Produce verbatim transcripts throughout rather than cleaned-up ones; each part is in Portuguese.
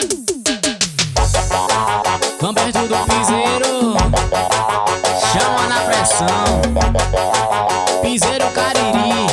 Vamos perto do piseiro, chama na pressão. Piseiro Cariri.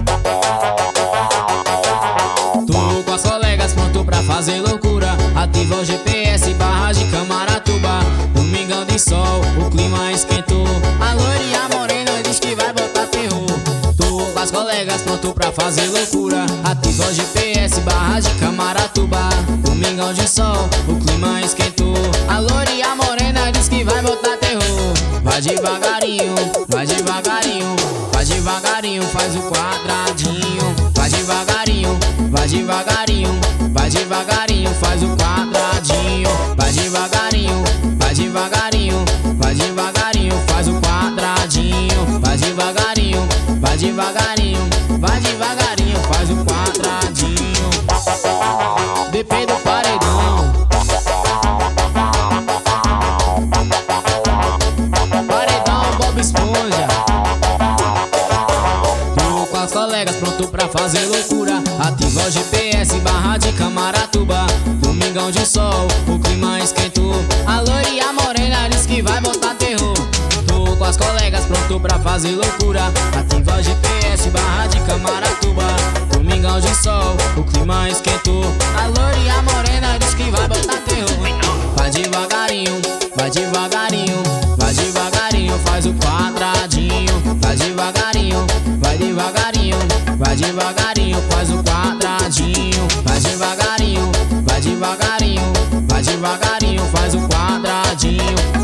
Tô com as colegas pronto pra fazer loucura. Ativa o G P S, barra de Camaratuba. Domingão de sol, o clima esquentou. A loira e a morena diz que vai botar terror. Tô com as colegas pronto pra fazer loucura. Ativa o G P S, barra de Camaratuba. Domingão de sol, o clima esquentou. A loira e a morena diz que vai botar terror. Vai devagarinho, vai devagarinho, vai devagarinho, faz o quadradinho. Vai devagarinho, vai devagarinho, vai devagarinho, faz o quadradinho. Vai devagarinho, vai devagarinho, vai devagarinho, faz o quadradinho. Vai devagarinho, vai devagarinho, vai devagarinho, faz o quadradinho. D P do paredão. Paredão Bob Esponja. Tô com as colegas pronto pra fazer loucura. Ativa o G P S, barra de Camaratuba. Domingão de sol, o clima esquentou. A loira e a morena diz que vai botar terror. Tô com as colegas pronto pra fazer loucura. Ativa o G P S, barra de Camaratuba. Domingão de sol, o clima esquentou. A loira e a morena diz que vai botar terror. Vai devagarinho, vai devagarinho, vai devagarinho, faz o quadradinho. Vai devagarinho, vai devagarinho, vai devagarinho, faz o quadradinho. Vai devagarinho, vai devagarinho, vai devagarinho, faz o quadradinho.